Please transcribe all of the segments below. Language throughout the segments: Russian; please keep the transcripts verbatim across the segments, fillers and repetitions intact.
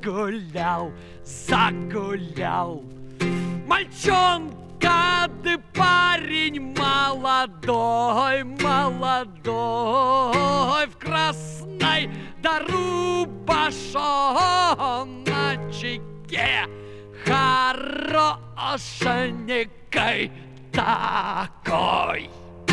загулял, загулял. Мальчонка, ты парень молодой, молодой, в красной да рубашоночке, хорошенькой такой.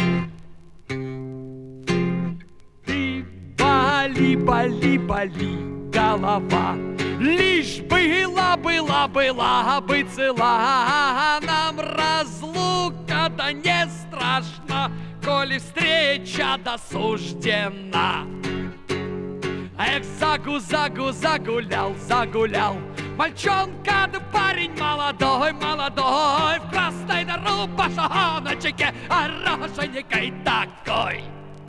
Ты боли, боли, боли, голова, лишь была, была, была бы цела. Нам разлука-то не страшна, коли встреча досуждена. Эх, загу, загу, загулял, загулял. Мальчонка, да парень молодой, молодой, в красной да рубашоночке, хорошенькой такой.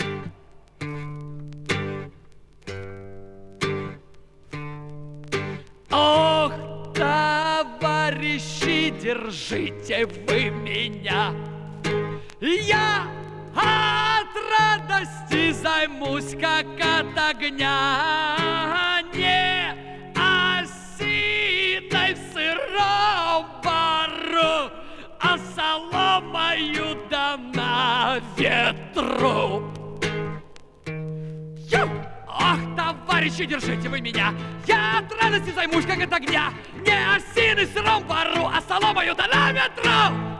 Ох, товарищи, держите вы меня, я от радости займусь, как от огня, не осиной в сыром бару, а соломою да на ветру. Ю! Ах, товарищи, держите вы меня, я от радости займусь, как от огня, не осиной в сыром бару, а соломою да на ветру.